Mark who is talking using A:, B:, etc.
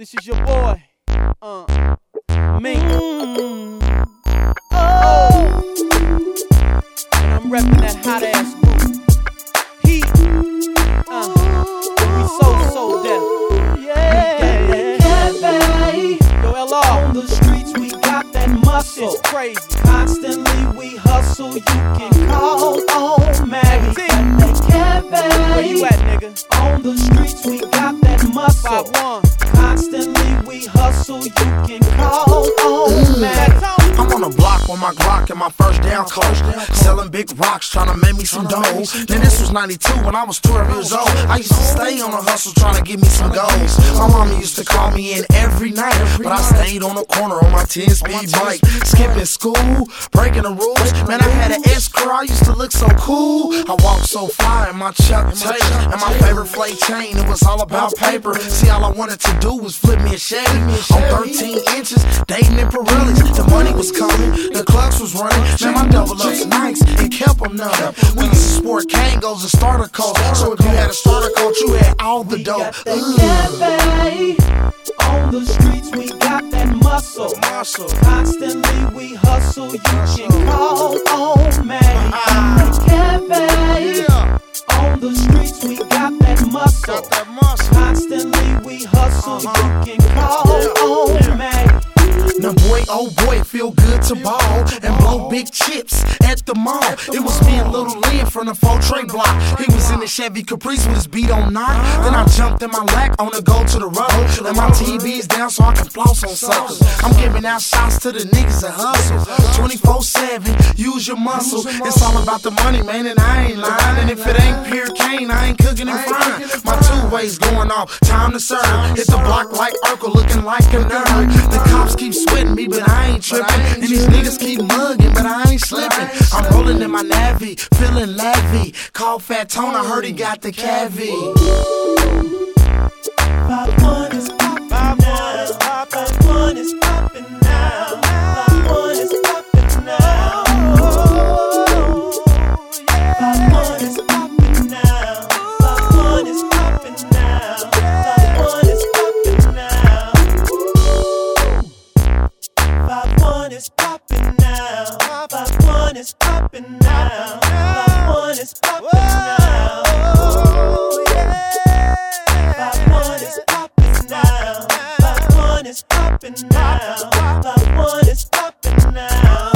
A: This is your boy, Mink. And I'm reppin' that hot ass group. Heat. We so deaf.
B: Yeah.
A: Yo, LR.
B: On the streets we got that muscle.
A: It's crazy.
B: Constantly we hustle. You can call on Maggie.
A: Where you at, nigga?
B: On the streets we got that muscle.
A: 5-1.
B: Constantly we hustle. You can call on Maggie.
C: I'm on the block with my Glock and my first down coat, selling big rocks, trying to make me some dough. Then this was 92 when I was 12 years old. I used to stay on the hustle trying to get me some goals. My mama used to call me in every night, but I stayed on the corner on my 10-speed bike, skipping school, breaking the rules. Man, I had an S-Curl, I used to look so cool. I walked so fly in my Chuck Taylor and my favorite flake chain. It was all about paper. See, all I wanted to do was flip me a Chevy on 13 inches, dating in Pirellis. The money was coming, the clubs was running. Man, my double ups nice and kept them numb. We used to sport Kangos and starter coats, so if you had a starter coat, you had all the dope.
B: On the streets we got that muscle. Constantly we hustle. You can call on Maggie. On the streets we got that muscle. Constantly we hustle. You can call on Maggie.
C: Now boy, oh boy, it feel good to ball and blow big chips at the mall. It was me and Little Lynn from the 4-tray block. He was in the Chevy Caprice with his beat on 9. Then I jumped in my lack on the go to the road. And my TV's down so I can floss on suckers. I'm giving out shots to the niggas that hustle 24/7, use your muscle. It's all about the money, man, and I ain't lying. And if it ain't pure cane, I ain't cooking and frying. My 2-ways going off, time to serve. Hit the block like Urkel, looking like a nerd. The cops keep sweating me, but I ain't tripping. And these niggas keep mugging, but I ain't slipping. I'm rolling in my Navy, feeling lavvy. Call Fat Tone, I heard he got the cavity.
B: 5-1 is poppin' now. 5-1 is poppin' now. 5-1 is poppin' now. 5-1 is poppin' now. 5-1 is poppin' now. 5-1 is poppin' now. 5-1 is poppin' now. 5-1 is poppin' now. 5-1 is poppin' now. 5-1 is poppin' now. 5-1 is poppin' now. 5-1 is poppin' now.